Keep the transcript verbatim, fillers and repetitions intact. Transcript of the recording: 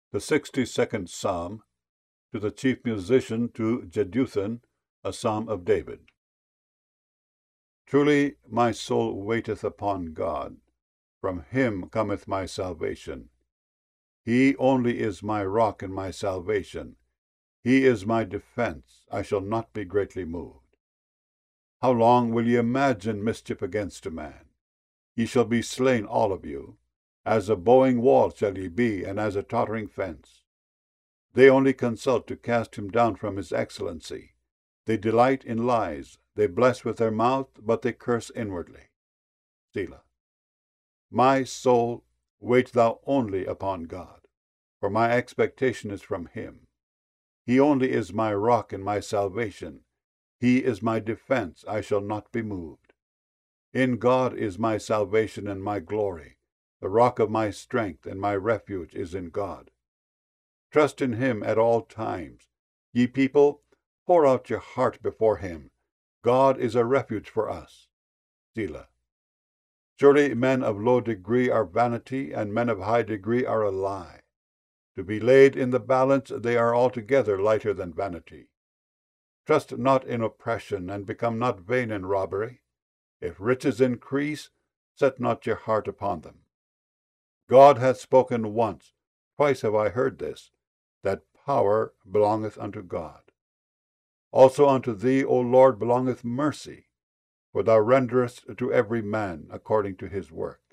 The sixty-second Psalm, to the chief musician, to Jeduthun, a psalm of David. Truly my soul waiteth upon God, from him cometh my salvation. He only is my rock and my salvation. He is my defence, I shall not be greatly moved. How long will ye imagine mischief against a man? Ye shall be slain all of you. As a bowing wall shall ye be, and as a tottering fence. They only consult to cast him down from his excellency. They delight in lies. They bless with their mouth, but they curse inwardly. Selah. My soul, wait thou only upon God, for my expectation is from him. He only is my rock and my salvation. He is my defence, I shall not be moved. In God is my salvation and my glory. The rock of my strength and my refuge is in God. Trust in him at all times. Ye people, pour out your heart before him. God is a refuge for us. Selah. Surely men of low degree are vanity, and men of high degree are a lie. To be laid in the balance, they are altogether lighter than vanity. Trust not in oppression, and become not vain in robbery. If riches increase, set not your heart upon them. God hath spoken once, twice have I heard this, that power belongeth unto God. Also unto thee, O Lord, belongeth mercy, for thou renderest to every man according to his work.